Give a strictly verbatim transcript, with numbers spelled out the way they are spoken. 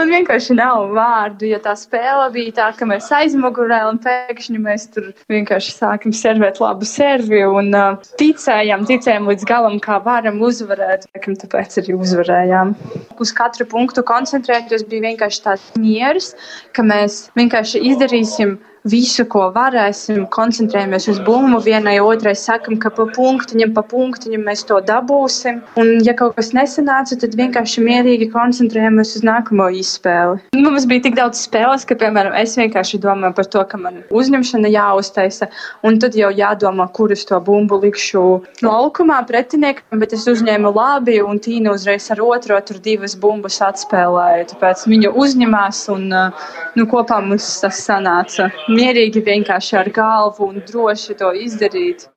man vienkārši nav vārdu, ja tā spēle bija tā, ka mēs aizmugurē un pēkšņi mēs tur vienkārši sākam servēt labu servi un uh, ticējām, ticējām līdz galam, kā varam uzvarēt, un tāpēc arī uzvarējām. Uz katru punktu koncentrēties bija vienkārši tāds miers, ka mēs vienkārši izdarīsim visu, ko varēsim, koncentrējamies uz bumbu, vienai otrai sakam, ka pa punktiņam, pa punktiņam mēs to dabūsim. Un, ja kaut kas nesanāca, tad vienkārši mierīgi koncentrējamies uz nākamo izspēli. Mums bija tik daudz spēles, ka, piemēram, es vienkārši domāju par to, ka man uzņemšana jāuztaisa, un tad jau jādomā, kur es to bumbu likšu laukumā pretiniekam, bet es uzņēmu labi, un Tīna uzreiz ar otro tur divas bumbas atspēlēja. Tāpēc viņa uzņemās, un nu, kopā mums tas sanāca. Mierīgi vienkārši ar galvu un droši to izdarīt.